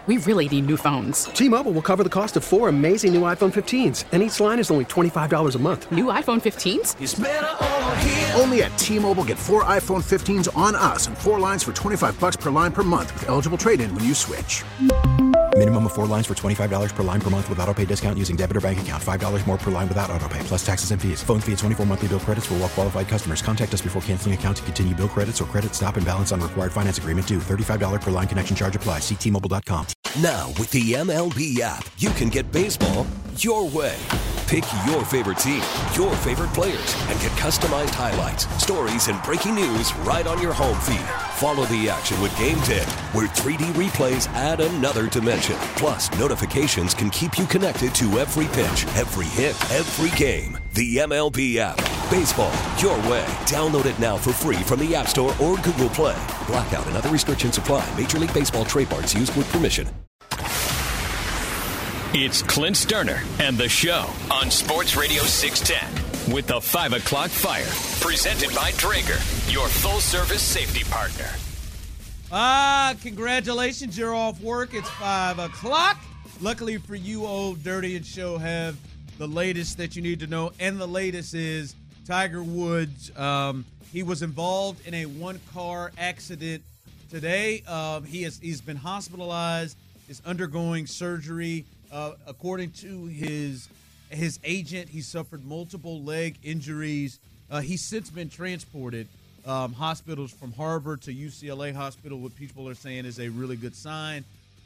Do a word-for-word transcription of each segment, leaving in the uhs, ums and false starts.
we really need new phones. T-Mobile will cover the cost of four amazing new iPhone fifteens, and each line is only twenty-five dollars a month. New iPhone fifteens? It's better over here. Only at T-Mobile, get four iPhone fifteens on us and four lines for twenty-five dollars per line per month with eligible trade-in when you switch. Minimum of four lines for twenty-five dollars per line per month with autopay discount using debit or bank account. five dollars more per line without autopay, plus taxes and fees. Phone fee at twenty-four monthly bill credits for well-qualified customers. Contact us before canceling account to continue bill credits or credit stop and balance on required finance agreement due. thirty-five dollars per line connection charge applies. See T Mobile dot com. Now, with the M L B app, you can get baseball your way. Pick your favorite team, your favorite players, and get customized highlights, stories, and breaking news right on your home feed. Follow the action with Game Day, where three D replays add another dimension. Plus, notifications can keep you connected to every pitch, every hit, every game. The M L B app. Baseball your way. Download it now for free from the App Store or Google Play. Blackout and other restrictions apply. Major League Baseball trademarks used with permission. It's Clint Sterner and the show on Sports Radio six ten with the five o'clock Fire. Presented by Draeger, your full-service safety partner. Ah, congratulations. You're off work. It's five o'clock. Luckily for you, Old Dirty and Show have the latest that you need to know. And the latest is Tiger Woods. Um, he was involved in a one-car accident today. Um, he has, he's been hospitalized, is undergoing surgery. Uh, according to his his agent, he suffered multiple leg injuries. Uh, he's since been transported um, hospitals from Harvard to U C L A Hospital, what people are saying is a really good sign.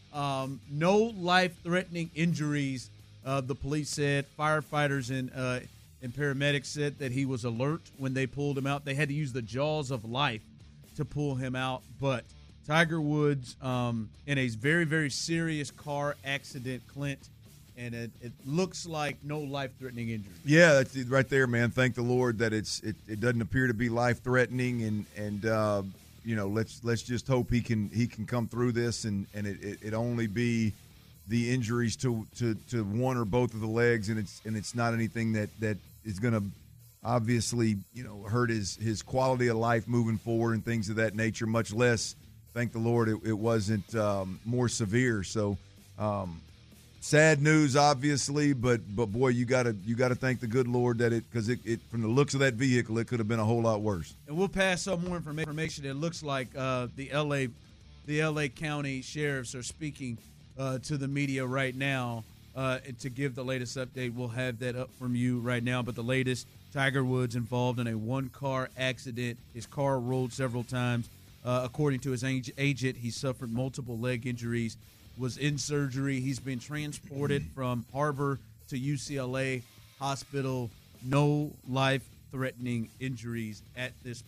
Um, no life-threatening injuries, uh, the police said. Firefighters and, uh, and paramedics said that he was alert when they pulled him out. They had to use the jaws of life to pull him out, but Tiger Woods um, in a very, very serious car accident, Clint, and it, it looks like no life-threatening injury. Yeah, that's it right there, man. Thank the Lord that it's it, it doesn't appear to be life-threatening, and and uh, you know let's let's just hope he can he can come through this, and and it, it, it only be the injuries to, to to one or both of the legs, and it's and it's not anything that that is going to obviously you know hurt his his quality of life moving forward and things of that nature. Much less. Thank the Lord it, it wasn't um, more severe. So, um, sad news, obviously, but but boy, you gotta you gotta thank the good Lord that it because it, it from the looks of that vehicle, it could have been a whole lot worse. And we'll pass some more information. It looks like uh, the L A the L A County sheriffs are speaking uh, to the media right now uh, to give the latest update. We'll have that up from you right now. But the latest: Tiger Woods involved in a one-car accident. His car rolled several times. Uh, according to his agent, he suffered multiple leg injuries, was in surgery. He's been transported from Harvard to U C L A Hospital. No life-threatening injuries at this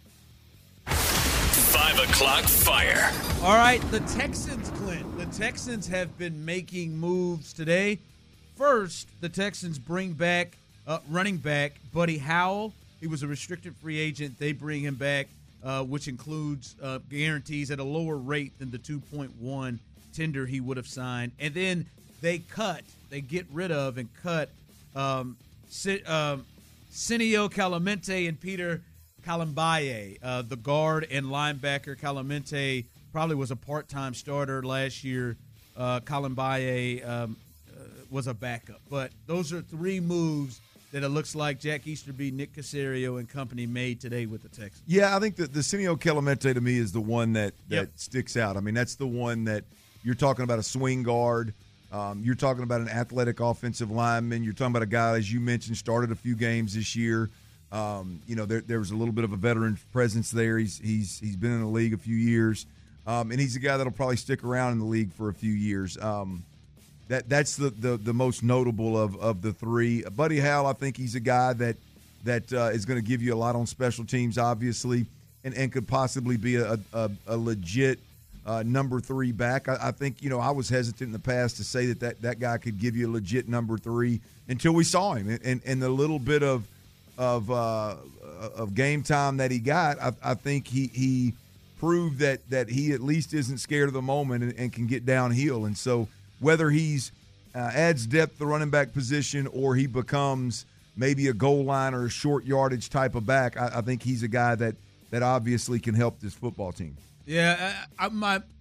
point. Five o'clock Fire. All right, the Texans, Clint. The Texans have been making moves today. First, the Texans bring back uh, running back Buddy Howell. He was a restricted free agent. They bring him back. Uh, which includes uh, guarantees at a lower rate than the two point one tender he would have signed. And then they cut, they get rid of and cut um, C- um, Cineo Calamente and Peter Kalambaye, uh, the guard and linebacker. Calamente probably was a part-time starter last year. Uh, Kalambaye um, uh, was a backup. But those are three moves that it looks like Jack Easterby, Nick Caserio, and company made today with the Texans. Yeah, I think that the Cineo Calamente to me is the one that, that Yep. sticks out. I mean, that's the one that you're talking about a swing guard. Um, you're talking about an athletic offensive lineman. You're talking about a guy, as you mentioned, started a few games this year. Um, you know, there, there was a little bit of a veteran presence there. He's he's he's been in the league a few years, um, and he's a guy that'll probably stick around in the league for a few years. Um, That that's the, the, the most notable of, of the three. Buddy Howell, I think he's a guy that that uh, is going to give you a lot on special teams, obviously, and, and could possibly be a, a, a legit uh, number three back. I, I think, you know, I was hesitant in the past to say that, that that guy could give you a legit number three until we saw him. And, and, and the little bit of of uh, of game time that he got, I, I think he he proved that that he at least isn't scared of the moment and, and can get downhill. And so whether he's uh, adds depth to the running back position or he becomes maybe a goal line or a short yardage type of back, I, I think he's a guy that that obviously can help this football team. Yeah, I, I, my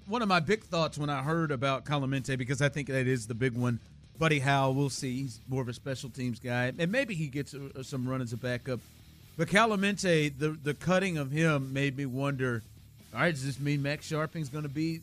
one of my big thoughts when I heard about Clemente, because I think that is the big one, Buddy Howell, we'll see. He's more of a special teams guy, and maybe he gets a, some run as a backup. But Clemente, the the cutting of him made me wonder, all right, does this mean Max Sharping's going to be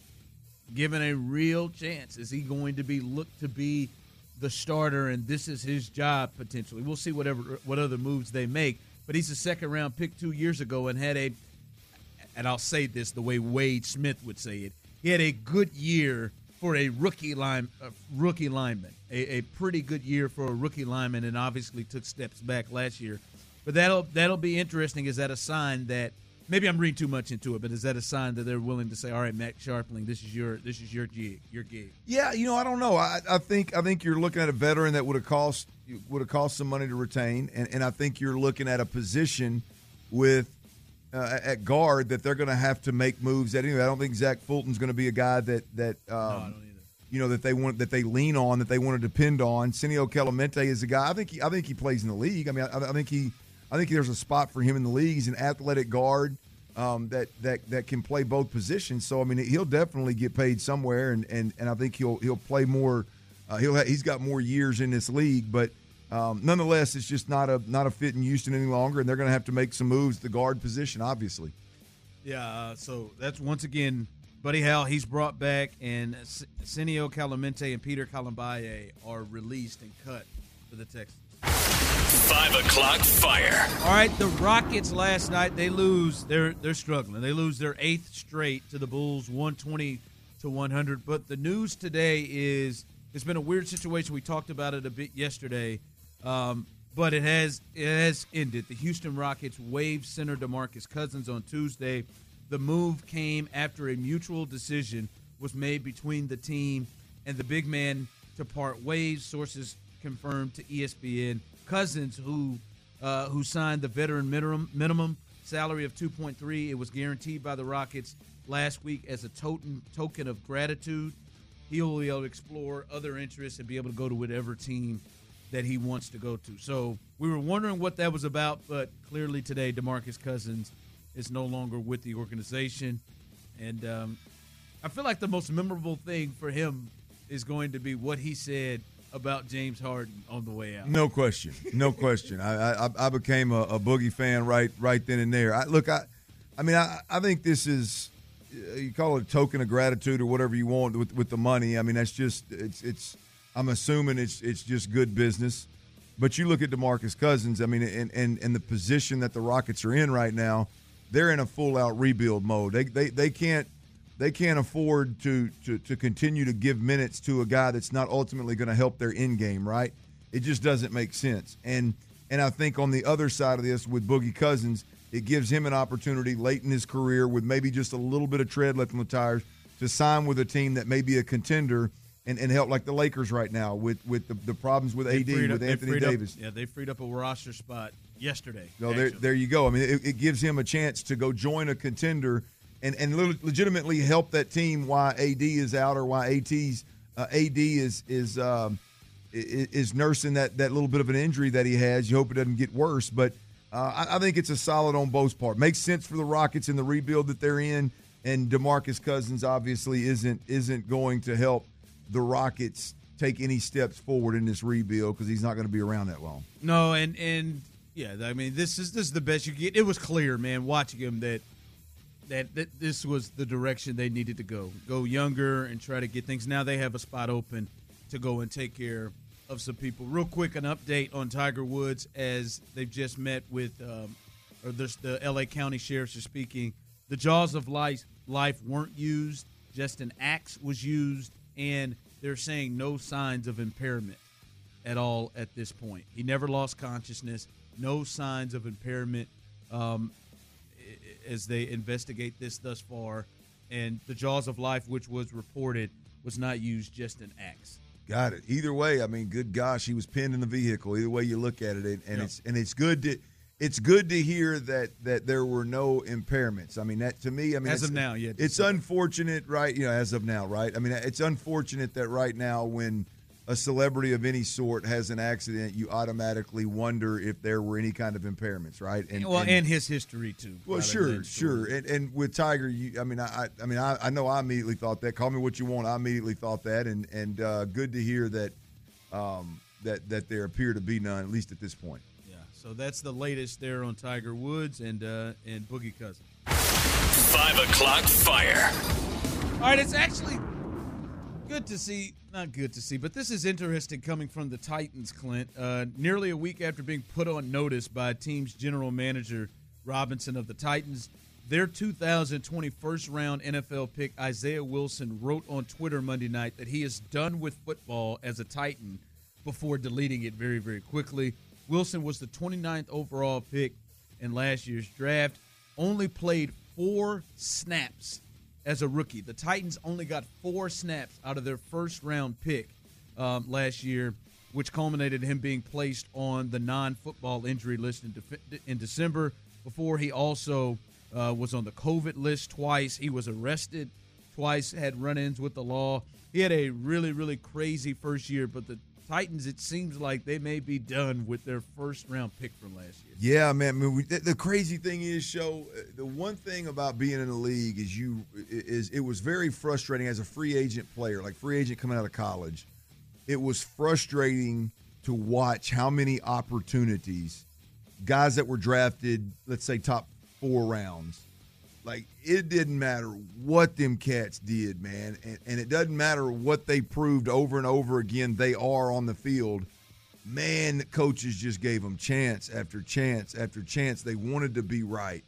given a real chance? Is he going to be looked to be the starter, and this is his job potentially? We'll see whatever what other moves they make. But he's a second-round pick two years ago and had a, and I'll say this the way Wade Smith would say it, he had a good year for a rookie line, uh, rookie lineman, a, a pretty good year for a rookie lineman, and obviously took steps back last year. But that'll that'll be interesting. Is that a sign that maybe I'm reading too much into it? But is that a sign that they're willing to say, "All right, Max Sharpling, this is your this is your gig, your gig"? Yeah, you know, I don't know. I, I think I think you're looking at a veteran that would have cost would have cost some money to retain, and, and I think you're looking at a position with uh, at guard that they're going to have to make moves at. Anyway, I don't think Zach Fulton's going to be a guy that that um, no, I don't either. You know, that they want that they lean on, that they want to depend on. Senio Clemente is a guy. I think he, I think he plays in the league. I mean, I, I think he I think there's a spot for him in the league. He's an athletic guard um, that that that can play both positions. So I mean, he'll definitely get paid somewhere, and and, and I think he'll he'll play more. Uh, he'll ha- he's got more years in this league, but um, nonetheless, it's just not a not a fit in Houston any longer, and they're going to have to make some moves at the guard position, obviously. Yeah. Uh, so that's once again. Buddy Howell, he's brought back, and Senio Clemente and Peter Kalambaye are released and cut for the Texans. Five o'clock fire. All right, the Rockets last night, they lose. They're they're struggling. They lose their eighth straight to the Bulls, one twenty to one hundred. But the news today is it's been a weird situation. We talked about it a bit yesterday, um, but it has it has ended. The Houston Rockets waived center DeMarcus Cousins on Tuesday. The move came after a mutual decision was made between the team and the big man to part ways. Sources confirmed to E S P N. Cousins, who uh, who signed the veteran minimum, minimum salary of two point three, it was guaranteed by the Rockets last week as a token token of gratitude. He'll be able to explore other interests and be able to go to whatever team that he wants to go to. So we were wondering what that was about, but clearly today DeMarcus Cousins is no longer with the organization. And um, I feel like the most memorable thing for him is going to be what he said about James Harden on the way out. No question. No question. I, I I became a, a Boogie fan right right then and there. I, look, I I mean, I, I think this is, you call it a token of gratitude or whatever you want with, with the money. I mean, that's just, it's, it's I'm assuming it's it's just good business. But you look at DeMarcus Cousins, I mean, and, and, and the position that the Rockets are in right now, they're in a full-out rebuild mode. They they they can't they can't afford to to to continue to give minutes to a guy that's not ultimately going to help their end game, right? It just doesn't make sense. And and I think on the other side of this with Boogie Cousins, it gives him an opportunity late in his career with maybe just a little bit of tread left on the tires to sign with a team that may be a contender and, and help like the Lakers right now with with the, the problems with A D, with Anthony Davis. Up, yeah, they freed up a roster spot yesterday. No, there, there you go. I mean, it, it gives him a chance to go join a contender and, and legitimately help that team while A D is out or while AT's uh, A D is is um, is nursing that, that little bit of an injury that he has. You hope it doesn't get worse, but uh, I, I think it's a solid on both parts. Makes sense for the Rockets in the rebuild that they're in, and DeMarcus Cousins obviously isn't isn't going to help the Rockets take any steps forward in this rebuild because he's not going to be around that long. No, and and. Yeah, I mean, this is this is the best you get. It was clear, man, watching him that, that that this was the direction they needed to go. Go younger and try to get things. Now they have a spot open to go and take care of some people. Real quick, an update on Tiger Woods as they've just met with, um, or this, the L A County Sheriffs are speaking. The jaws of life, life weren't used. Just an axe was used, and they're saying no signs of impairment at all at this point. He never lost consciousness. No signs of impairment um, as they investigate this thus far. And the jaws of life, which was reported, was not used, just an axe. Got it. Either way, I mean, good gosh, he was pinned in the vehicle. Either way you look at it, and yeah. it's and it's good to it's good to hear that that there were no impairments. I mean, that to me, I mean, as of now, yeah, it's unfortunate, right? You know, as of now, right? I mean, it's unfortunate that right now when a celebrity of any sort has an accident, you automatically wonder if there were any kind of impairments, right? And well, and, and his history too. Well, sure, sure. And, and with Tiger, you, I mean, I, I mean, I, I know I immediately thought that. Call me what you want. I immediately thought that, and and uh, good to hear that um, that that there appear to be none, at least at this point. Yeah. So that's the latest there on Tiger Woods and uh, and Boogie Cousins. Five o'clock fire. All right, it's actually good to see. Not good to see, but this is interesting coming from the Titans, Clint. Uh, nearly a week after being put on notice by team's general manager, Robinson of the Titans, their two thousand twenty first-round N F L pick, Isaiah Wilson, wrote on Twitter Monday night that he is done with football as a Titan before deleting it very, very quickly. Wilson was the twenty-ninth overall pick in last year's draft, only played four snaps as a rookie. The Titans only got four snaps out of their first-round pick um, last year, which culminated in him being placed on the non-football injury list in, de- in December. Before, he also uh, was on the COVID list twice. He was arrested twice, had run-ins with the law. He had a really, really crazy first year, but the Titans, it seems like they may be done with their first-round pick from last year. Yeah, man. I mean, we, the, the crazy thing is, Show, the one thing about being in the league is you is it was very frustrating as a free agent player, like free agent coming out of college. It was frustrating to watch how many opportunities guys that were drafted, let's say top four rounds, like it didn't matter what them cats did, man, and, and it doesn't matter what they proved over and over again they are on the field. Man, coaches just gave them chance after chance after chance. They wanted to be right.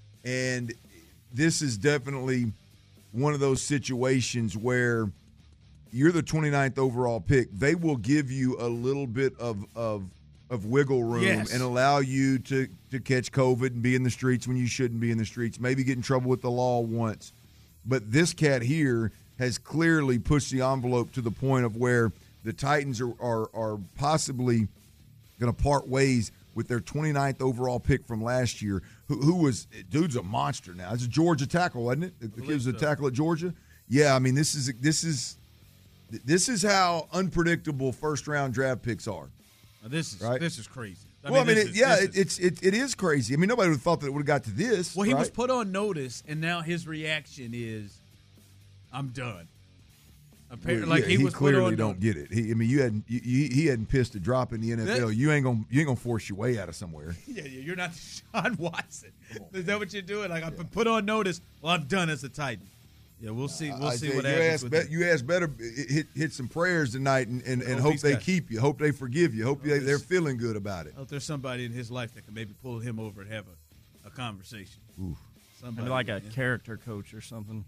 And this is definitely one of those situations where you're the twenty-ninth overall pick. They will give you a little bit of of, of wiggle room yes. and allow you to, to catch COVID and be in the streets when you shouldn't be in the streets, maybe get in trouble with the law once. But this cat here has clearly pushed the envelope to the point of where the Titans are are, are possibly going to part ways with their twenty-ninth overall pick from last year, who, who was – dude's a monster now. It's a Georgia tackle, wasn't it? The kid was a tackle at Georgia? Yeah, I mean, this is this is this is how unpredictable first-round draft picks are. Now this is right? this is crazy. I well, mean, I mean, is, yeah, is, it, it's it, it is crazy. I mean, nobody would have thought that it would have got to this. Well, he right? was put on notice, and now his reaction is, "I'm done." Apparently, well, yeah, like he, he was clearly put on don't get it. He, I mean, you hadn't you, he hadn't pissed a drop in the N F L. That, you ain't gonna you ain't gonna force your way out of somewhere. Yeah, yeah, you're not Sean Watson. Is that what you're doing? Like, yeah. I put on notice. Well, I'm done as a Titan. Yeah, we'll see. We'll I see what you happens. Ask with be- that. You ask better hit hit some prayers tonight and, and, and hope, hope they got, keep you. Hope they forgive you. Hope they, they're feeling good about it. Hope there's somebody in his life that can maybe pull him over and have a, a conversation. Ooh. Somebody maybe like a yeah. character coach or something.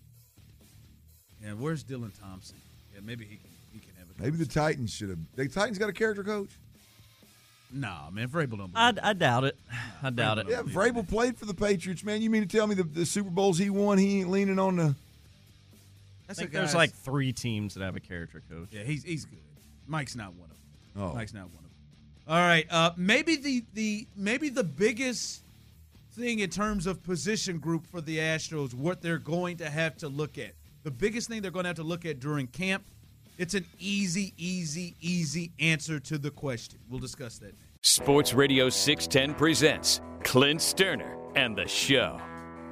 Yeah, where's Dylan Thompson? Yeah, maybe he can he can have a Maybe the Titans should have. The Titans got a character coach? Nah, man, Vrabel don't. I, I doubt it. I doubt Vrabel it. Yeah, Vrabel played for the Patriots, man. You mean to tell me the, the Super Bowls he won, he ain't leaning on the. I think there's like three teams that have a character coach. Yeah, he's he's good. Mike's not one of them. Oh. Mike's not one of them. All right, uh, maybe the the maybe the biggest thing in terms of position group for the Astros, what they're going to have to look at. The biggest thing they're going to have to look at during camp. It's an easy, easy, easy answer to the question. We'll discuss that next. Sports Radio six ten presents Clint Sterner and the Show.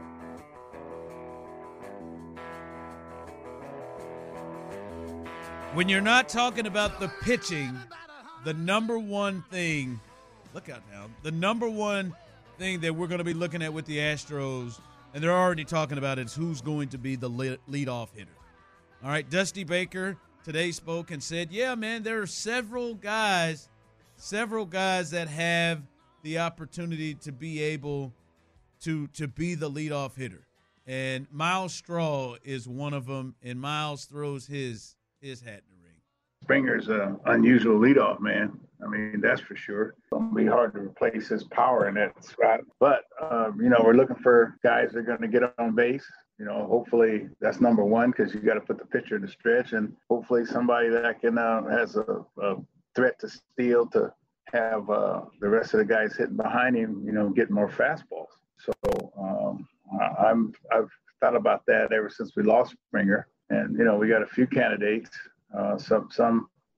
When you're not talking about the pitching, the number one thing, look out now, the number one thing that we're going to be looking at with the Astros, and they're already talking about it, is who's going to be the lead, leadoff hitter. All right, Dusty Baker today spoke and said, yeah, man, there are several guys, several guys that have the opportunity to be able to, to be the leadoff hitter. And Miles Straw is one of them, and Miles throws his his hat in the ring. Springer's an unusual leadoff man. I mean, that's for sure. It's going to be hard to replace his power in that spot. But, um, you know, we're looking for guys that are going to get on base. You know, hopefully that's number one because you got to put the pitcher in the stretch, and hopefully somebody that can uh, has a, a threat to steal to have uh, the rest of the guys hitting behind him, you know, get more fastballs. So um, I'm I've thought about that ever since we lost Springer. And, you know, we got a few candidates, uh, some some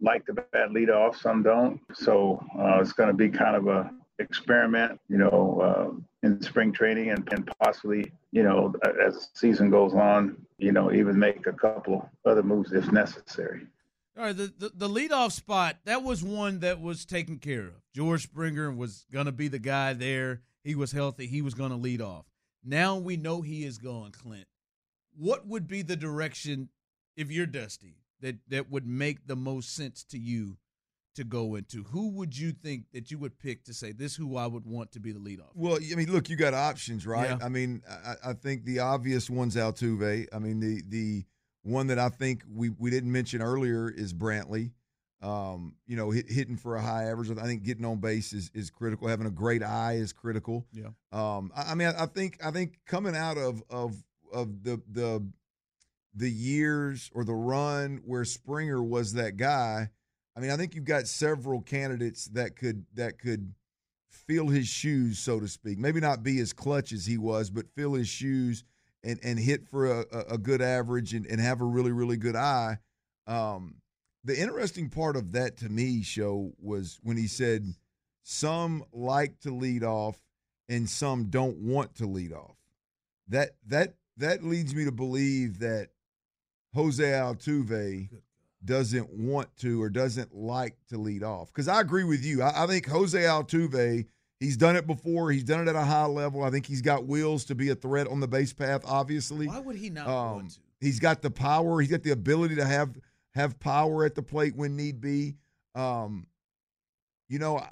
like the bat leadoff, some don't. So uh, it's going to be kind of a experiment, you know, uh, in spring training and, and possibly, you know, as the season goes on, you know, even make a couple other moves if necessary. All right, the, the, the leadoff spot, that was one that was taken care of. George Springer was going to be the guy there. He was healthy. He was going to lead off. Now we know he is gone, Clint. What would be the direction, if you're Dusty, that, that would make the most sense to you to go into? Who would you think that you would pick to say, this is who I would want to be the leadoff? Well, I mean, look, you got options, right? Yeah. I mean, I, I think the obvious one's Altuve. I mean, the the one that I think we, we didn't mention earlier is Brantley. Um, you know, hit, hitting for a high average. I think getting on base is, is critical. Having a great eye is critical. Yeah. Um, I, I mean, I, I think I think coming out of of of the the the years or the run where Springer was that guy. I mean, I think you've got several candidates that could that could fill his shoes, so to speak. Maybe not be as clutch as he was, but fill his shoes and, and hit for a, a good average and, and have a really, really good eye. Um, the interesting part of that to me, Show, was when he said some like to lead off and some don't want to lead off. That that that leads me to believe that Jose Altuve doesn't want to or doesn't like to lead off. Because I agree with you. I, I think Jose Altuve, he's done it before. He's done it at a high level. I think he's got wheels to be a threat on the base path, obviously. Why would he not um, want to? He's got the power. He's got the ability to have have power at the plate when need be. Um, you know,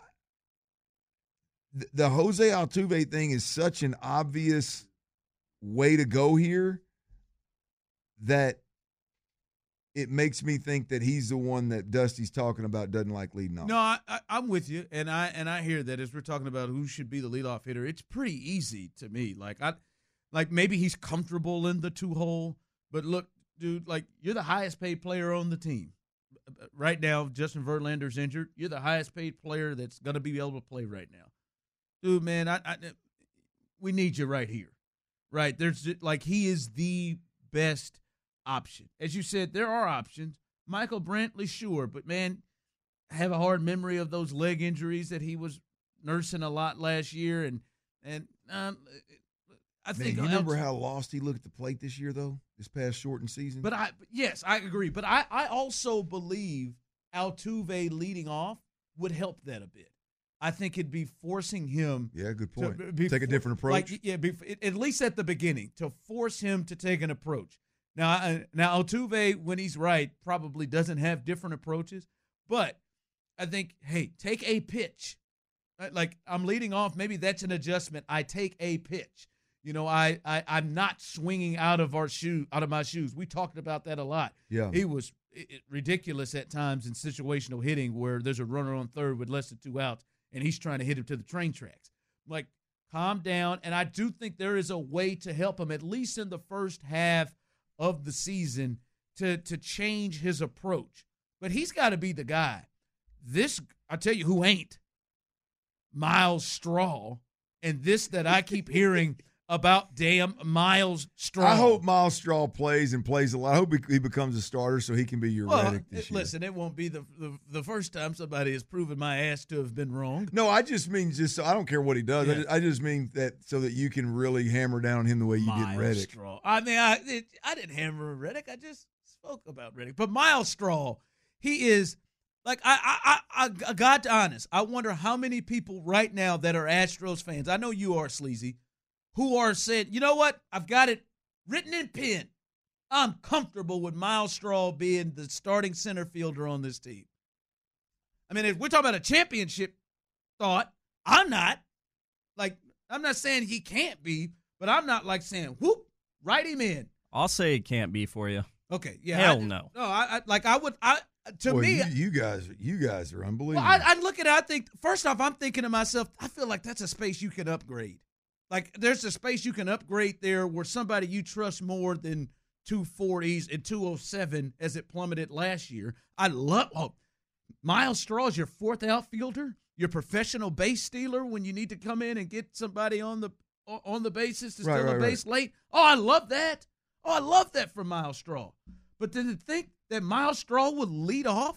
the, the Jose Altuve thing is such an obvious way to go here that it makes me think that he's the one that Dusty's talking about doesn't like leading off. No, I, I, I'm with you, and I and I hear that as we're talking about who should be the leadoff hitter. It's pretty easy to me. Like I, like maybe he's comfortable in the two hole, but look, dude, like you're the highest paid player on the team right now. Justin Verlander's injured. You're the highest paid player that's going to be able to play right now, dude. Man, I, I we need you right here, right? There's like he is the best option. As you said, there are options. Michael Brantley, sure, but man, I have a hard memory of those leg injuries that he was nursing a lot last year, and and um, I think Man, you remember how lost he looked at the plate this year, though, this past shortened season. But I yes, I agree. But I I also believe Altuve leading off would help that a bit. I think it'd be forcing him. Yeah, good point. Be, take a different approach. Like yeah, be, at least at the beginning, to force him to take an approach. Now, now Altuve, when he's right, probably doesn't have different approaches. But I think, hey, take a pitch. Like I'm leading off, maybe that's an adjustment. I take a pitch. You know, I, I I'm not swinging out of our shoe, out of my shoes. We talked about that a lot. Yeah, he was it, ridiculous at times in situational hitting where there's a runner on third with less than two outs, and he's trying to hit him to the train tracks. Like, calm down. And I do think there is a way to help him, at least in the first half of the season, to to change his approach. But he's got to be the guy. This, I tell you who ain't, Myles Straw, and this that I keep hearing about damn Myles Straw. I hope Myles Straw plays and plays a lot. I hope he becomes a starter so he can be your well, Reddick this it, year. Listen, it won't be the, the the first time somebody has proven my ass to have been wrong. No, I just mean just so I don't care what he does. Yeah. I, just, I just mean that so that you can really hammer down on him the way you Myles did Reddick. Straw. I mean, I it, I didn't hammer Reddick. I just spoke about Reddick. But Myles Straw, he is like I I I, I got to honest. I wonder how many people right now that are Astros fans. I know you are, Sleazy, who are saying, you know what? I've got it written in pen. I'm comfortable with Myles Straw being the starting center fielder on this team. I mean, if we're talking about a championship thought, I'm not. Like, I'm not saying he can't be, but I'm not like saying, whoop, write him in. I'll say it can't be for you. Okay, yeah. Hell I, no. No, I, I like I would. I to Boy, me, you, you guys, you guys are unbelievable. well, I, I look at it. I think first off, I'm thinking to myself, I feel like that's a space you can upgrade. Like there's a space you can upgrade there where somebody you trust more than two forties and two oh seven as it plummeted last year. I love oh, Myles Straw is your fourth outfielder, your professional base stealer when you need to come in and get somebody on the on the bases to steal right, a right, base right. late. Oh, I love that. Oh, I love that from Myles Straw. But to think that Myles Straw would lead off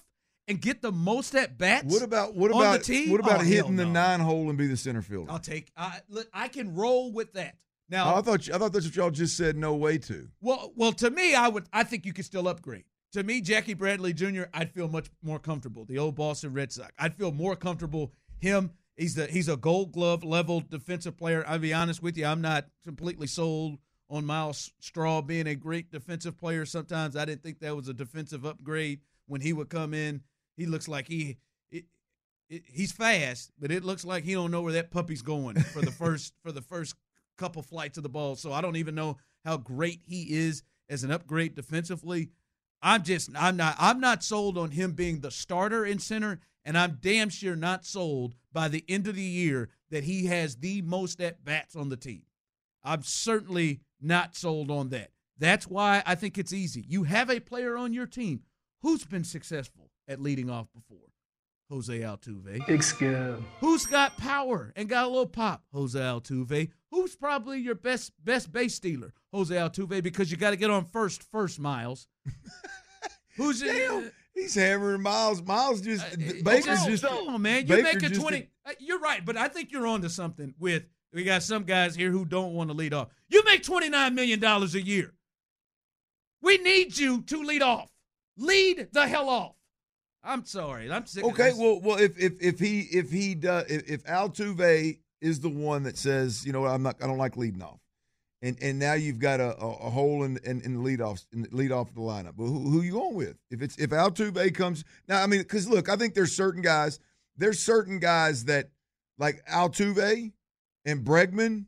and get the most at bats. What about what on about the team? what about Oh, hitting hell the no. nine hole and be the center fielder? I'll take. I look, I can roll with that. Now, Oh, I thought you, I thought that's what y'all just said. No way to. well, well, to me, I would. I think you could still upgrade. To me, Jackie Bradley Junior, I'd feel much more comfortable. The old Boston Red Sox. I'd feel more comfortable. Him, he's the he's a Gold Glove level defensive player. I'll be honest with you, I'm not completely sold on Miles Straw being a great defensive player. Sometimes I didn't think that was a defensive upgrade when he would come in. He looks like he it, it, he's fast, but it looks like he don't know where that puppy's going for the first for the first couple flights of the ball. So I don't even know how great he is as an upgrade defensively. I'm just I'm not I'm not sold on him being the starter in center, and I'm damn sure not sold by the end of the year that he has the most at bats on the team. I'm certainly not sold on that. That's why I think it's easy. You have a player on your team who's been successful at leading off before. Jose Altuve. Big skill. Who's got power and got a little pop? Jose Altuve. Who's probably your best best base stealer? Jose Altuve, because you got to get on first first, Miles. Who's Damn, he's hammering Miles. Miles just uh, Baker's oh, just come on, man. You Baker make a just twenty. Uh, you're right, but I think you're on to something. With we got some guys here who don't want to lead off. You make twenty-nine million dollars a year. We need you to lead off. Lead the hell off. I'm sorry. I'm sick. Okay, of this. well, well, if if if he if he does if, if Altuve is the one that says, you know, I'm not, I don't like leading off, and and now you've got a, a, a hole in in, in the lead off in the lead off of the lineup. Well, who, who you going with? If it's if Altuve comes now, I mean, because look, I think there's certain guys, there's certain guys that like Altuve and Bregman,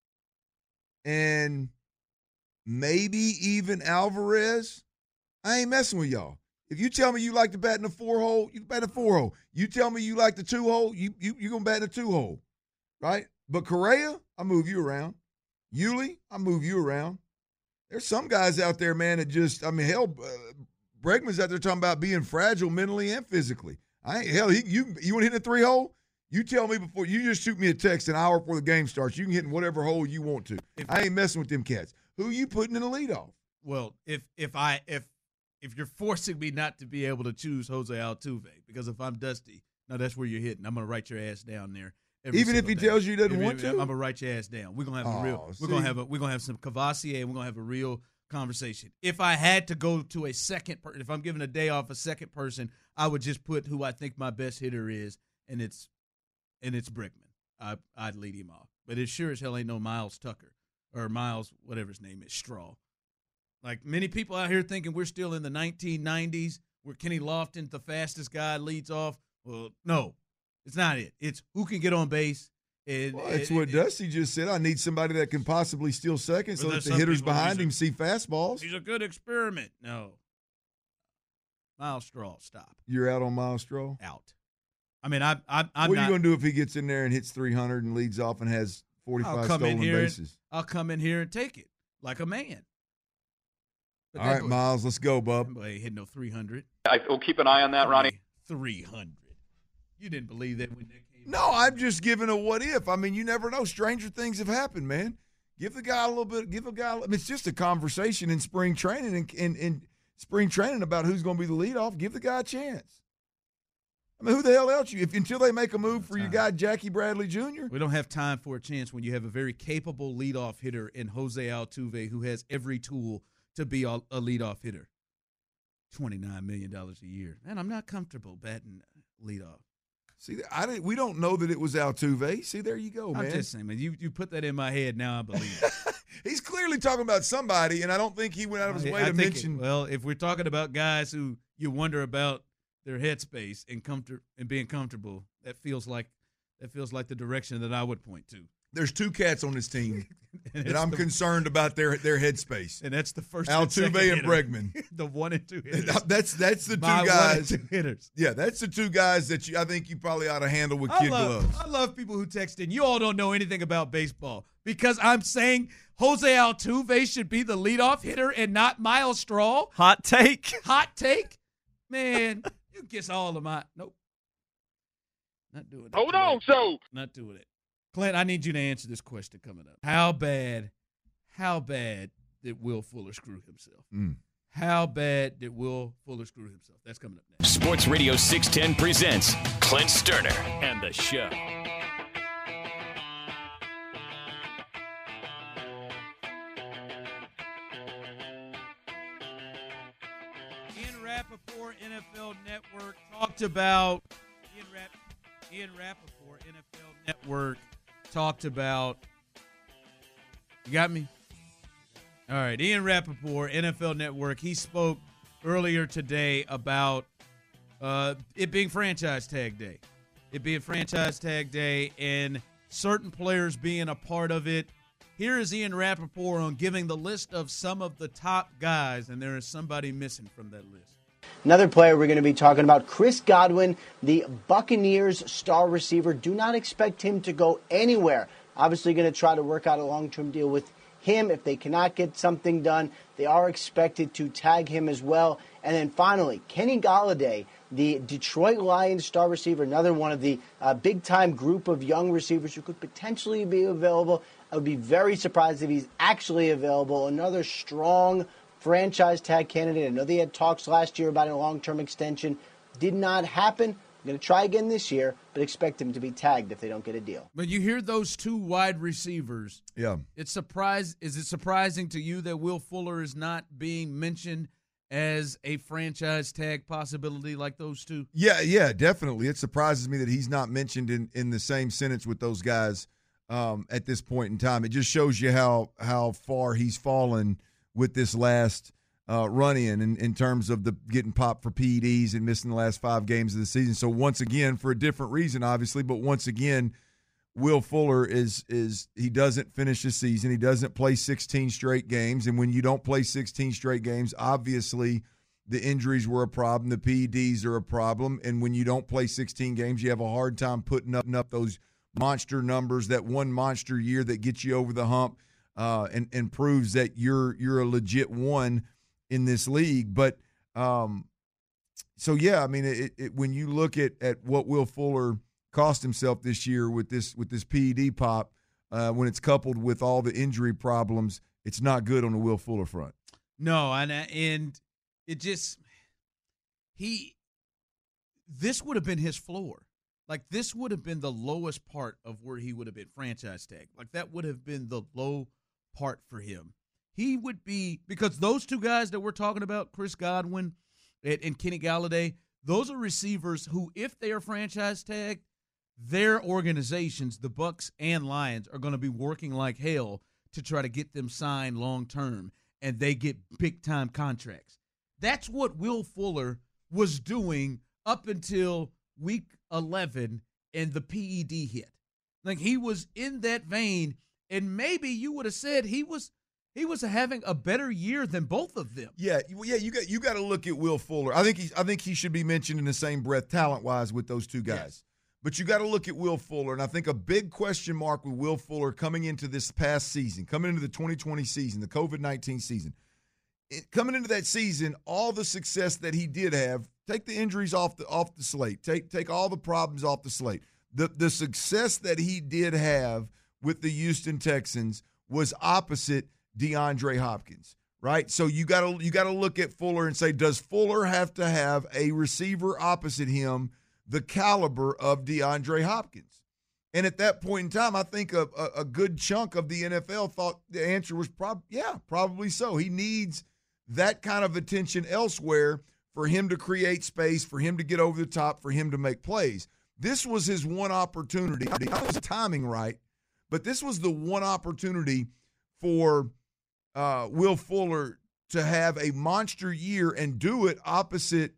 and maybe even Alvarez. I ain't messing with y'all. If you tell me you like to bat in the four hole, you bat in the four hole. You tell me you like the two hole, you you you gonna bat in the two hole, right? But Correa, I move you around. Yuli, I move you around. There's some guys out there, man, that just I mean, hell, uh, Bregman's out there talking about being fragile mentally and physically. I ain't hell. He, you you want to hit in the three hole? You tell me before you just shoot me a text an hour before the game starts. You can hit in whatever hole you want to. If, I ain't messing with them cats. Who you putting in the leadoff? Well, if if I if if you're forcing me not to be able to choose Jose Altuve, because if I'm Dusty, no, that's where you're hitting. I'm gonna write your ass down there. Even if he day. tells you he doesn't if, want if, to, I'm gonna write your ass down. We're gonna have oh, a real. See. We're gonna have a. We're gonna have some Cavassier, and we're gonna have a real conversation. If I had to go to a second, per- if I'm giving a day off a second person, I would just put who I think my best hitter is, and it's and it's Bregman. I, I'd lead him off, but it sure as hell ain't no Miles Tucker or Miles whatever his name is Straw. Like many people out here thinking we're still in the nineteen nineties where Kenny Lofton, the fastest guy, leads off. Well, no, it's not it. It's who can get on base. And, well, that's and, what and, Dusty just said. I need somebody that can possibly steal second so that the some hitters people, behind he's him a- see fastballs. He's a good experiment. No. Miles Straw, stop. You're out on Miles Straw? Out. I mean, I, I, I'm what are not. you going to do if he gets in there and hits three hundred and leads off and has forty-five I'll come in stolen here. bases? And, I'll come in here and take it like a man. But All that right, boy- Miles, let's go, bub. that boy ain't hitting no three hundred. I will keep an eye on that, Ronnie. three hundred. You didn't believe that when that came No, out. I'm just giving a what if. I mean, you never know. Stranger things have happened, man. Give the guy a little bit. Give a guy. I mean, it's just a conversation in spring training and in, in, in spring training about who's going to be the leadoff. Give the guy a chance. I mean, who the hell else you? If until they make a move for your guy Jackie Bradley Junior We don't have time for a chance when you have a very capable leadoff hitter in Jose Altuve who has every tool to be a, a leadoff hitter. twenty-nine million dollars a year. Man, I'm not comfortable batting leadoff. See, I didn't, we don't know that it was Altuve. See, there you go, man. I'm just saying, man, you, you put that in my head, now I believe it. He's clearly talking about somebody, and I don't think he went out of his way I to think mention. It, well, if we're talking about guys who you wonder about their headspace and comfort and being comfortable, that feels like that feels like the direction that I would point to. There's two cats on this team And that it's I'm the- concerned about their their headspace. And that's the first Altuve and, and hitter. Bregman. The one and two hitters. That's that's the two My one guys. and two hitters. Yeah, that's the two guys that you, I think you probably ought to handle with I kid love, gloves. I love people who text in. You all don't know anything about baseball because I'm saying Jose Altuve should be the leadoff hitter and not Miles Straw. Hot take. Hot take? Man, you kiss all of my – nope. Not doing it. Hold on, so. Not doing it. Clint, I need you to answer this question coming up. How bad, how bad did Will Fuller screw himself? Mm. how bad did Will Fuller screw himself? That's coming up next. Sports Radio six ten presents Clint Sterner and the Show. Ian Rappaport, N F L Network, talked about Ian, Rapp, Ian Rappaport, N F L Network, talked about. You got me? All right, Ian Rappaport, N F L Network, he spoke earlier today about uh, it being franchise tag day. It being franchise tag day and certain players being a part of it. Here is Ian Rappaport on giving the list of some of the top guys, and there is somebody missing from that list. Another player we're going to be talking about, Chris Godwin, the Buccaneers star receiver. Do not expect him to go anywhere. Obviously going to try to work out a long-term deal with him. If they cannot get something done, they are expected to tag him as well. And then finally, Kenny Golladay, the Detroit Lions star receiver, another one of the uh, big-time group of young receivers who could potentially be available. I would be very surprised if he's actually available. Another strong franchise tag candidate. I know they had talks last year about a long-term extension. Did not happen. I'm going to try again this year, but expect him to be tagged if they don't get a deal. But you hear those two wide receivers. Yeah. It's surprise. Is it surprising to you that Will Fuller is not being mentioned as a franchise tag possibility like those two? Yeah, yeah, definitely. It surprises me that he's not mentioned in, in the same sentence with those guys um, at this point in time. It just shows you how how far he's fallen with this last uh, run-in in, in terms of the getting popped for P E Ds and missing the last five games of the season. So once again, for a different reason, obviously, but once again, Will Fuller is is he doesn't finish the season. He doesn't play sixteen straight games, and when you don't play sixteen straight games, obviously the injuries were a problem. The P E Ds are a problem, and when you don't play sixteen games, you have a hard time putting up, up those monster numbers, that one monster year that gets you over the hump uh, and and proves that you're you're a legit one in this league. But um, so yeah, I mean, it, it, when you look at at what Will Fuller cost himself this year with this with this P E D pop, uh, when it's coupled with all the injury problems, it's not good on the Will Fuller front. No, and and it just he this would have been his floor. Like, this would have been the lowest part of where he would have been franchise tag. Like, that would have been the low part for him. He would be, because those two guys that we're talking about, Chris Godwin and, and Kenny Golladay, those are receivers who, if they are franchise tagged, their organizations, the Bucs and Lions, are going to be working like hell to try to get them signed long-term, and they get big-time contracts. That's what Will Fuller was doing up until week eleven and the P E D hit. Like, he was in that vein, and maybe you would have said he was he was having a better year than both of them. Yeah, yeah, you got you got to look at Will Fuller. I think he I think he should be mentioned in the same breath talent-wise with those two guys. Yes. But you got to look at Will Fuller, and I think a big question mark with Will Fuller coming into this past season, coming into the twenty twenty season, the COVID nineteen season. It, coming into that season, all the success that he did have, take the injuries off the off the slate, take take all the problems off the slate. The the success that he did have with the Houston Texans was opposite DeAndre Hopkins, right? So you got to you got to look at Fuller and say, does Fuller have to have a receiver opposite him the caliber of DeAndre Hopkins? And at that point in time, I think a, a, a good chunk of the N F L thought the answer was probably, yeah, probably so. He needs that kind of attention elsewhere for him to create space, for him to get over the top, for him to make plays. This was his one opportunity. Not was timing right, but this was the one opportunity for uh, Will Fuller to have a monster year and do it opposite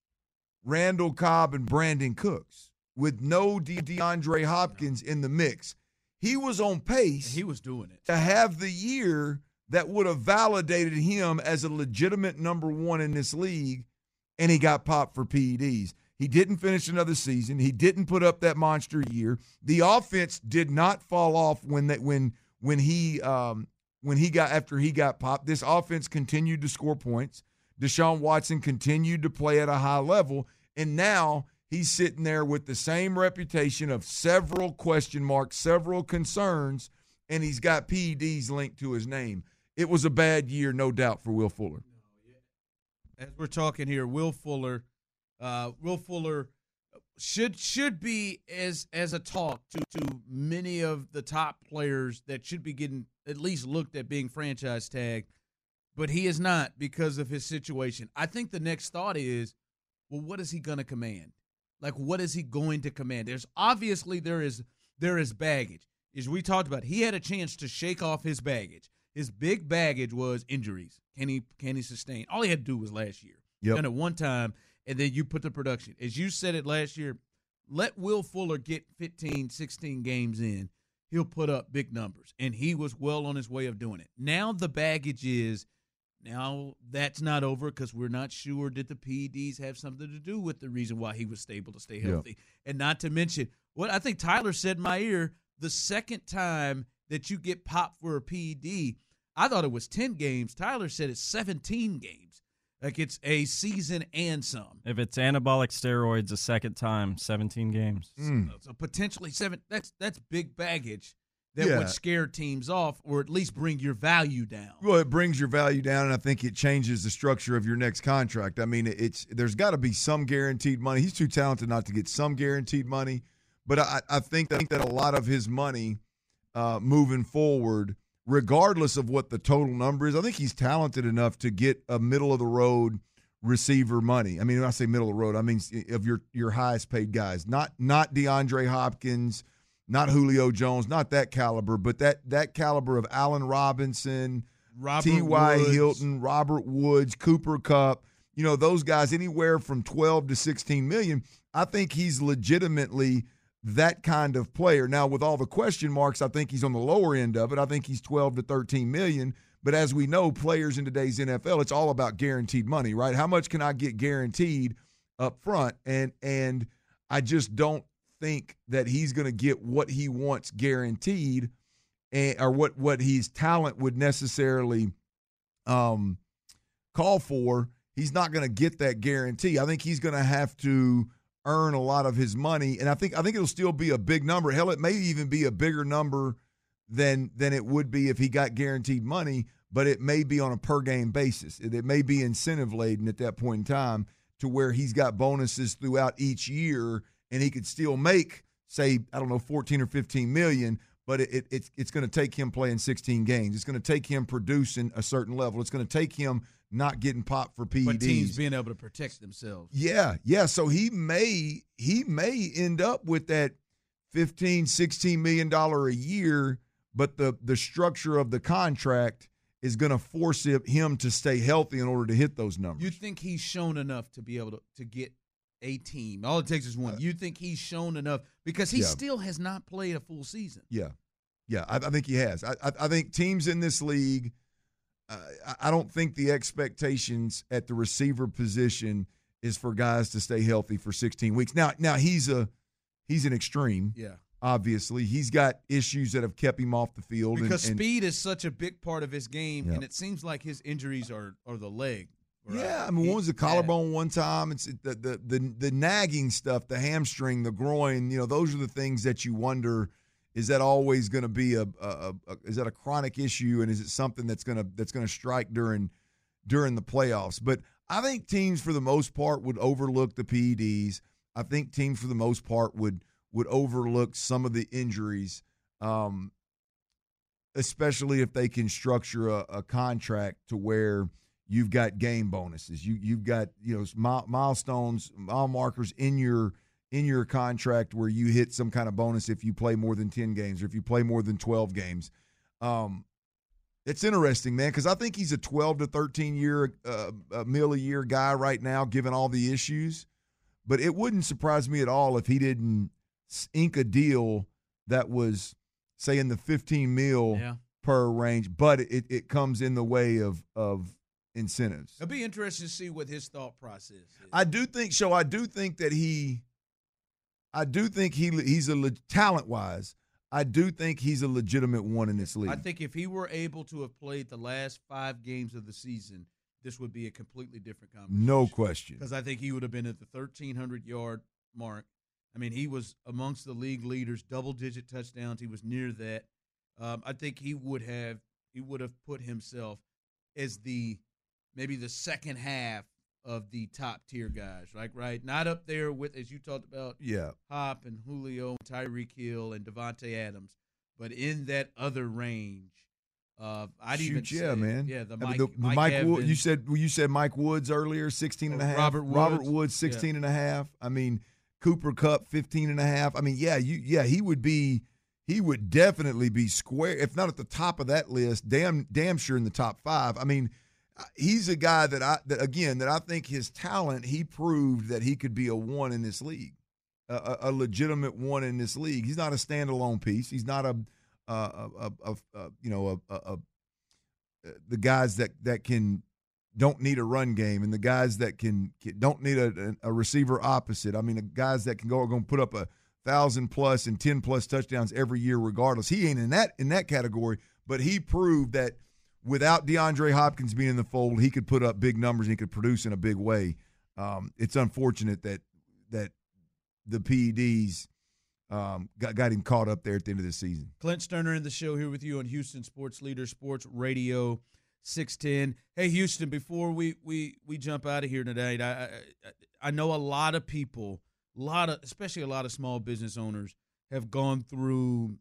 Randall Cobb and Brandon Cooks with no De- DeAndre Hopkins in the mix. He was on pace. He was doing it. To have the year that would have validated him as a legitimate number one in this league, and he got popped for P E Ds. He didn't finish another season. He didn't put up that monster year. The offense did not fall off when that when when he um, when he got after he got popped. This offense continued to score points. Deshaun Watson continued to play at a high level, and now he's sitting there with the same reputation of several question marks, several concerns, and he's got P E Ds linked to his name. It was a bad year, no doubt, for Will Fuller. as we're talking here, Will Fuller, uh, Will Fuller should should be as as a talk to, to many of the top players that should be getting at least looked at being franchise tagged, but he is not because of his situation. I think the next thought is, well, what is he going to command? Like, what is he going to command? There's obviously there is there is baggage. As we talked about, he had a chance to shake off his baggage. His big baggage was injuries. Can he can he sustain? All he had to do was last year. Yep. Done it one time, and then you put the production. As you said it last year, let Will Fuller get fifteen, sixteen games in. He'll put up big numbers, and he was well on his way of doing it. Now the baggage is, now that's not over because we're not sure did the P E Ds have something to do with the reason why he was stable to stay healthy. Yep. And not to mention, what I think Tyler said in my ear, the second time that you get popped for a P E D, I thought it was ten games. Tyler said it's seventeen games. Like it's a season and some. If it's anabolic steroids a second time, seventeen games. Mm. So, so potentially seven. That's that's big baggage that Yeah. would scare teams off or at least bring your value down. Well, it brings your value down, and I think it changes the structure of your next contract. I mean, it's there's got to be some guaranteed money. He's too talented not to get some guaranteed money, but I, I think that, I think that a lot of his money uh, moving forward, regardless of what the total number is, I think he's talented enough to get a middle-of-the-road receiver money. I mean, when I say middle of the road, I mean of your your highest-paid guys, not not DeAndre Hopkins, not Julio Jones, not that caliber, but that that caliber of Allen Robinson, T Y. Hilton, Robert Woods, Cooper Kupp, you know, those guys anywhere from twelve to sixteen million. I think he's legitimately that kind of player. Now, with all the question marks, I think he's on the lower end of it. I think he's twelve to thirteen million. But as we know, players in today's N F L, it's all about guaranteed money, right? How much can I get guaranteed up front? And and I just don't think that he's going to get what he wants guaranteed, and, or what what his talent would necessarily um, call for. He's not going to get that guarantee. I think he's going to have to earn a lot of his money, and I think I think it'll still be a big number. Hell, it may even be a bigger number than than it would be if he got guaranteed money, but it may be on a per game basis. It, it may be incentive laden at that point in time to where he's got bonuses throughout each year, and he could still make, say, I don't know, fourteen or fifteen million, but it, it, it's it's going to take him playing sixteen games. It's going to take him producing a certain level. It's going to take him not getting popped for P E Ds. But teams being able to protect themselves. Yeah, yeah. So he may he may end up with that fifteen, sixteen million dollars a year, but the the structure of the contract is going to force him to stay healthy in order to hit those numbers. You think he's shown enough to be able to, to get a team? All it takes is one. You think he's shown enough? Because he Yeah. still has not played a full season. Yeah, yeah. I, I think he has. I, I, I think teams in this league, uh, I, I don't think the expectations at the receiver position is for guys to stay healthy for sixteen weeks. Now, now he's a he's an extreme. Yeah. Obviously, he's got issues that have kept him off the field. Because and, and, speed is such a big part of his game, Yeah. and it seems like his injuries are, are the leg. Right? Yeah, I mean, one was the collarbone one time. It's the, the the the nagging stuff, the hamstring, the groin. You know, those are the things that you wonder: is that always going to be a, a, a is that a chronic issue, and is it something that's gonna that's gonna strike during during the playoffs? But I think teams, for the most part, would overlook the P E Ds. I think teams, for the most part, would would overlook some of the injuries, um, especially if they can structure a, a contract to where you've got game bonuses. You you've got you know mile, milestones, mile markers in your in your contract where you hit some kind of bonus if you play more than ten games or if you play more than twelve games. Um, it's interesting, man, because I think he's a twelve to thirteen year uh, a mil a year guy right now, given all the issues. But it wouldn't surprise me at all if he didn't ink a deal that was, say, in the fifteen mil Yeah. per range, but it, it comes in the way of of incentives. It'll be interesting to see what his thought process is. I do think so. I do think that he, I do think he he's a talent wise. I do think he's a legitimate one in this league. I think if he were able to have played the last five games of the season, this would be a completely different conversation. No question. Because I think he would have been at the thirteen hundred yard mark. I mean, he was amongst the league leaders, double-digit touchdowns. He was near that. Um, I think he would have he would have put himself as the maybe the second half of the top tier guys, like right, not up there with, as you talked about, yeah, Hop and Julio, Tyreek Hill and Devontae Adams, but in that other range. Uh, I'd Shoot, even yeah, say, man. yeah, the I Mike, mean, the, the Mike, Mike Evans, Wood, you said you said Mike Woods earlier, sixteen and a half. Robert Woods, Robert Woods, sixteen yeah. and a half. I mean, Cooper Kupp, fifteen and a half. I mean, yeah, you yeah, he would be he would definitely be square, if not at the top of that list, damn damn sure in the top five. I mean, he's a guy that I that again that I think his talent, he proved that he could be a one in this league, a, a legitimate one in this league. He's not a standalone piece. He's not a a, a, a, a you know a, a, a the guys that that can don't need a run game, and the guys that can, can don't need a, a receiver opposite. I mean, the guys that can go are going to put up a thousand plus and ten plus touchdowns every year, regardless. He ain't in that in that category, but he proved that without DeAndre Hopkins being in the fold, he could put up big numbers and he could produce in a big way. Um, it's unfortunate that that the P E Ds um, got got him caught up there at the end of the season. Clint Sterner in the show here with you on Houston Sports Leader Sports Radio six ten. Hey, Houston, before we we, we jump out of here tonight, I, I I know a lot of people, a lot of especially a lot of small business owners have gone through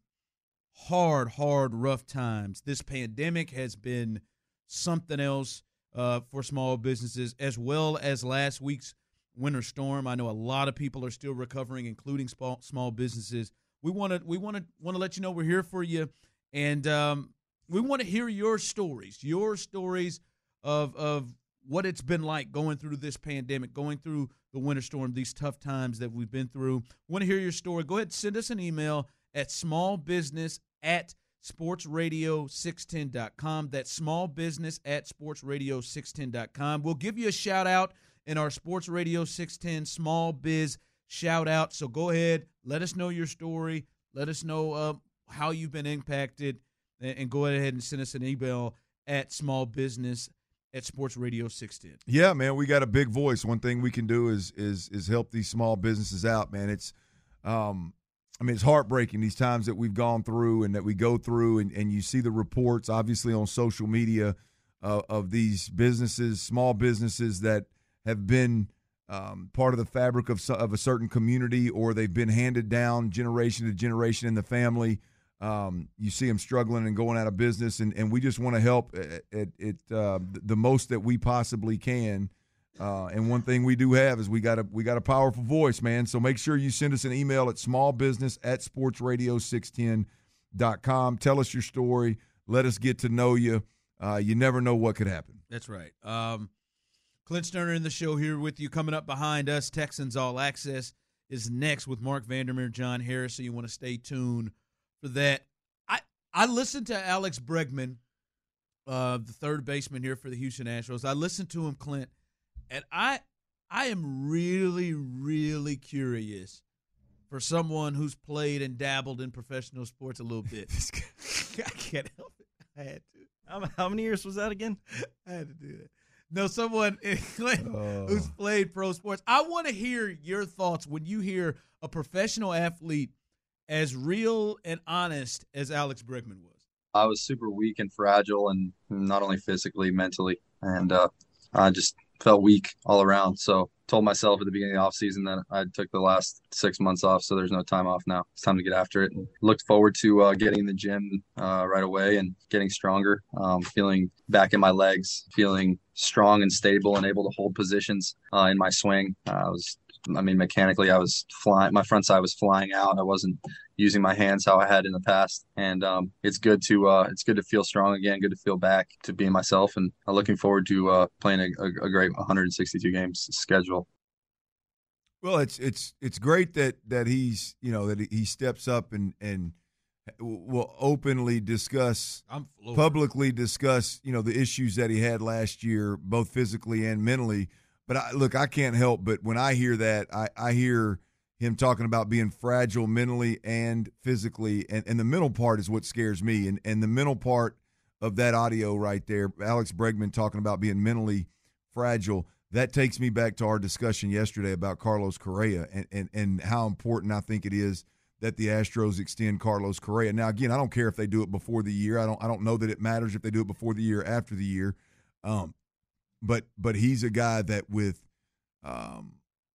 hard, hard, rough times. This pandemic has been something else uh, for small businesses, as well as last week's winter storm. I know a lot of people are still recovering, including small small businesses. We want to we want to want to let you know we're here for you, and um, we want to hear your stories, your stories of of what it's been like going through this pandemic, going through the winter storm, these tough times that we've been through. We want to hear your story. Go ahead and send us an email at smallbusiness at sports radio six ten dot com. That's smallbusiness at sports radio six ten dot com. We'll give you a shout out in our Sports Radio six ten Small Biz shout out. So go ahead, let us know your story. Let us know uh, how you've been impacted, and, and go ahead and send us an email at smallbusiness at sports radio six ten. Yeah, man, we got a big voice. One thing we can do is is is help these small businesses out, man. It's um I mean, it's heartbreaking, these times that we've gone through and that we go through, and, and you see the reports, obviously, on social media uh, of these businesses, small businesses that have been um, part of the fabric of, of a certain community, or they've been handed down generation to generation in the family. Um, you see them struggling and going out of business, and, and we just want to help at, at, at uh, the most that we possibly can. Uh, and one thing we do have is we got a we got a powerful voice, man. So make sure you send us an email at smallbusiness at sports radio six ten dot com. Tell us your story. Let us get to know you. Uh, you never know what could happen. That's right. Um, Clint Sterner in the show here with you. Coming up behind us, Texans All Access is next with Mark Vandermeer, John Harris. So you want to stay tuned for that. I I listened to Alex Bregman, uh, the third baseman here for the Houston Astros. I listened to him, Clint. And I I am really, really curious for someone who's played and dabbled in professional sports a little bit. I can't help it. I had to. How, how many years was that again? I had to do that. No, someone Oh. who's played pro sports. I want to hear your thoughts when you hear a professional athlete as real and honest as Alex Bregman was. I was super weak and fragile, and not only physically, mentally, and uh, I just felt weak all around. So told myself at the beginning of the offseason that I took the last six months off, so there's no time off now. It's time to get after it. And looked forward to uh, getting in the gym uh, right away and getting stronger, um, feeling back in my legs, feeling strong and stable and able to hold positions uh, in my swing. Uh, I was, I mean, mechanically, I was flying. My front side was flying out. I wasn't using my hands how I had in the past, and um, it's good to uh, it's good to feel strong again. Good to feel back to being myself, and I'm looking forward to uh, playing a, a, a great one hundred sixty-two games schedule. Well, it's it's it's great that that he's you know that he steps up and and will openly discuss, I'm publicly discuss you know the issues that he had last year, both physically and mentally. But I, look, I can't help but when I hear that, I, I hear him talking about being fragile mentally and physically, and, and the mental part is what scares me. And and the mental part of that audio right there, Alex Bregman talking about being mentally fragile, that takes me back to our discussion yesterday about Carlos Correa and, and, and how important I think it is that the Astros extend Carlos Correa. Now, again, I don't care if they do it before the year. I don't I don't know that it matters if they do it before the year or after the year. Um, but but he's a guy that with, um,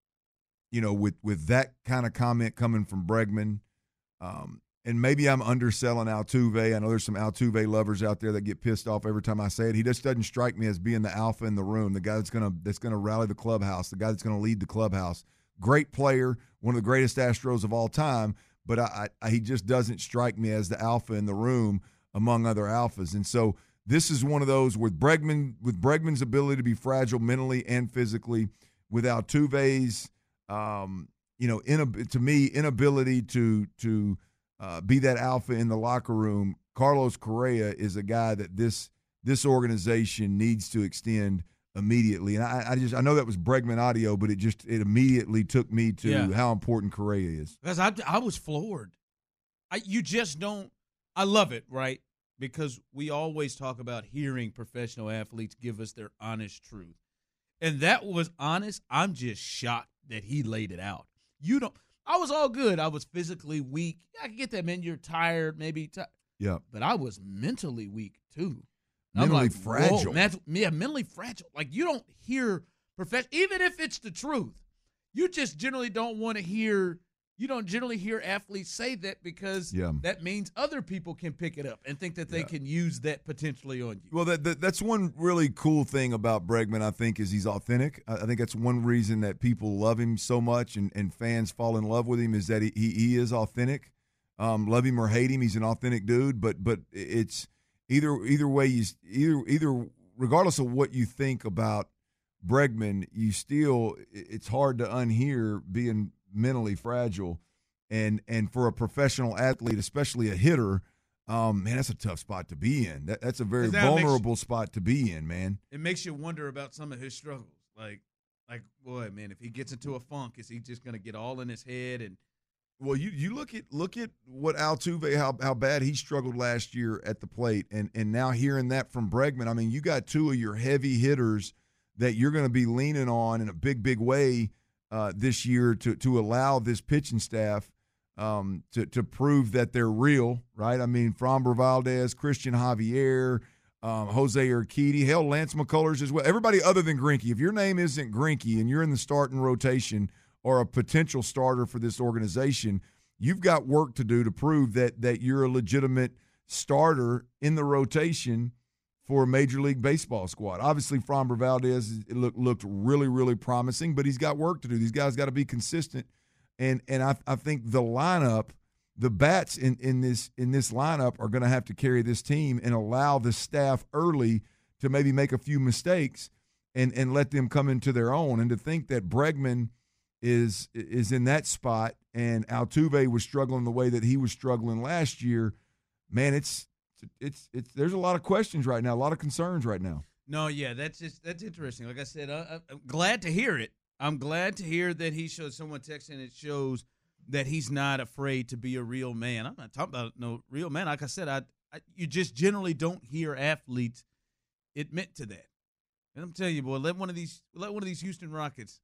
you know, with with that kind of comment coming from Bregman, um, and maybe I'm underselling Altuve. I know there's some Altuve lovers out there that get pissed off every time I say it. He just doesn't strike me as being the alpha in the room, the guy that's gonna that's gonna rally the clubhouse, the guy that's gonna lead the clubhouse. Great player, one of the greatest Astros of all time, but I, I, he just doesn't strike me as the alpha in the room among other alphas. And so this is one of those with Bregman, with Bregman's ability to be fragile mentally and physically, with Altuve's, um, you know, in, to me, inability to to uh, be that alpha in the locker room. Carlos Correa is a guy that this this organization needs to extend immediately. And I, I just I know that was Bregman audio, but it just it immediately took me to Yeah. how important Correa is. Because I, I was floored. I, you just don't – I love it, right? Because we always talk about hearing professional athletes give us their honest truth. And that was honest. I'm just shocked that he laid it out. You don't – I was all good. I was physically weak. I get that, man. You're tired, maybe. T- yeah. But I was mentally weak, too. Mentally I'm like, fragile. whoa, man, yeah, mentally fragile. Like, you don't hear professional – even if it's the truth, you just generally don't want to hear – you don't generally hear athletes say that because Yeah. that means other people can pick it up and think that they Yeah. can use that potentially on you. Well, that, that that's one really cool thing about Bregman, I think, is he's authentic. I I think that's one reason that people love him so much and, and fans fall in love with him is that he he, he is authentic. Um, love him or hate him, he's an authentic dude. But but it's either either way, you either either regardless of what you think about Bregman, you still it's hard to unhear being mentally fragile, and and for a professional athlete, especially a hitter, um, man, that's a tough spot to be in. That, that's a very 'Cause that makes vulnerable spot to be in, man. It makes you wonder about some of his struggles. Like, like boy, man, if he gets into a funk, is he just going to get all in his head? And Well, you you look at look at what Altuve how how bad he struggled last year at the plate, and and now hearing that from Bregman, I mean, you got two of your heavy hitters that you're going to be leaning on in a big big way uh, this year to to allow this pitching staff um, to to prove that they're real, right? I mean, Framber Valdez, Christian Javier, um, Jose Urquidy, hell, Lance McCullers as well. Everybody other than Greinke. If your name isn't Greinke and you're in the starting rotation or a potential starter for this organization, you've got work to do to prove that that you're a legitimate starter in the rotation for a Major League Baseball squad. Obviously, Framber Valdez look, looked really, really promising, but he's got work to do. These guys got to be consistent, and and I, I think the lineup, the bats in, in this in this lineup are going to have to carry this team and allow the staff early to maybe make a few mistakes and and let them come into their own. And to think that Bregman is is in that spot and Altuve was struggling the way that he was struggling last year, man, it's it's it's there's a lot of questions right now, a lot of concerns right now. no, yeah, that's just that's interesting. Like I said, I, I'm glad to hear it. I'm glad to hear that he shows. Someone texting it shows that he's not afraid to be a real man. I'm not talking about no real man. Like I said, I, I you just generally don't hear athletes admit to that. And I'm telling you, boy, let one of these let one of these Houston Rockets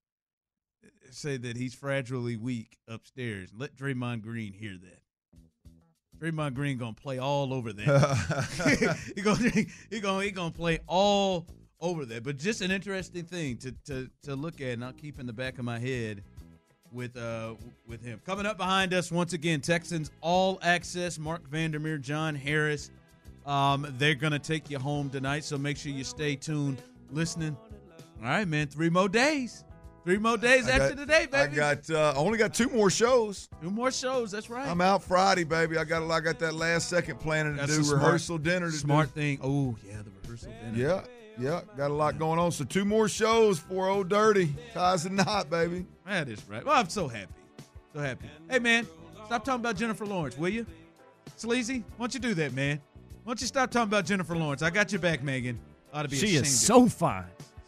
say that he's fragilely weak upstairs. Let Draymond Green hear that. Draymond Green gonna play all over that. he gonna he gonna he gonna play all over that. But just an interesting thing to to to look at, and I'll keep in the back of my head with uh with him. Coming up behind us once again, Texans All Access, Mark Vandermeer, John Harris. Um, they're gonna take you home tonight, so make sure you stay tuned, listening. All right, man. Three more days. Three more days I after got- today, baby. I got uh, I only got two more shows. Two more shows. That's right. I'm out Friday, baby. I got I got that last second planning to That's do a smart- rehearsal dinner to Smart do. thing. Oh yeah, the rehearsal dinner. Yeah, yeah, got a lot going on. So two more shows for Old Dirty Ties and Knot, baby. That is right. Well, I'm so happy. So happy. Hey, man, stop talking about Jennifer Lawrence, will you? Sleazy, why don't you do that, man? Why don't you stop talking about Jennifer Lawrence? I got your back, Megan. Ought to be She ashamed is of so you. fine.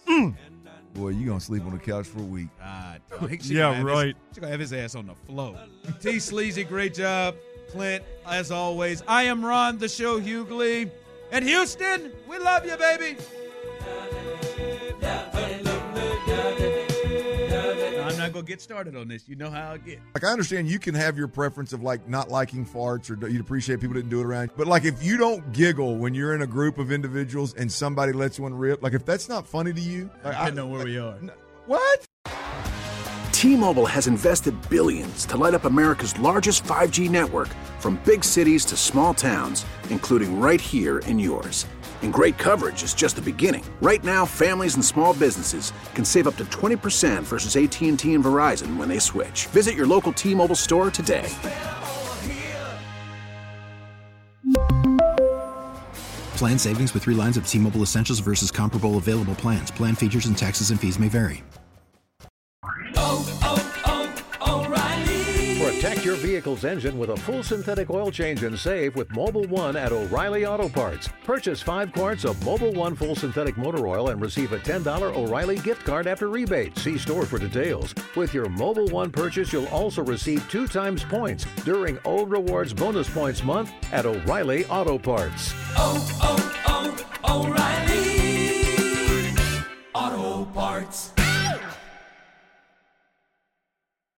Boy, you gonna sleep on the couch for a week. God, dog. She Yeah, gonna have his- right. She's going to have his ass on the floor. T. Sleazy, great job. Clint, as always. I am Ron, the show Hughley. And Houston, we love you, baby. I'm not not gonna get started on this. You know how I get. Like, I understand you can have your preference of, like, not liking farts or you'd appreciate people didn't do it around. But, like, if you don't giggle when you're in a group of individuals and somebody lets one rip, like, if that's not funny to you. Like, I don't know where we are. What? T-Mobile has invested billions to light up America's largest five G network, from big cities to small towns, including right here in yours. And great coverage is just the beginning. Right now, families and small businesses can save up to twenty percent versus A T and T and Verizon when they switch. Visit your local T-Mobile store today. Plan savings with three lines of T-Mobile Essentials versus comparable available plans. Plan features and taxes and fees may vary. Oh, oh, oh, O'Reilly. Protect your vehicle's engine with a full synthetic oil change and save with Mobil one at O'Reilly Auto Parts. Purchase five quarts of Mobil one full synthetic motor oil and receive a ten dollars O'Reilly gift card after rebate. See store for details. With your Mobil one purchase, you'll also receive two times points during O Rewards Bonus Points Month at O'Reilly Auto Parts. Oh, oh, oh, O'Reilly Auto Parts.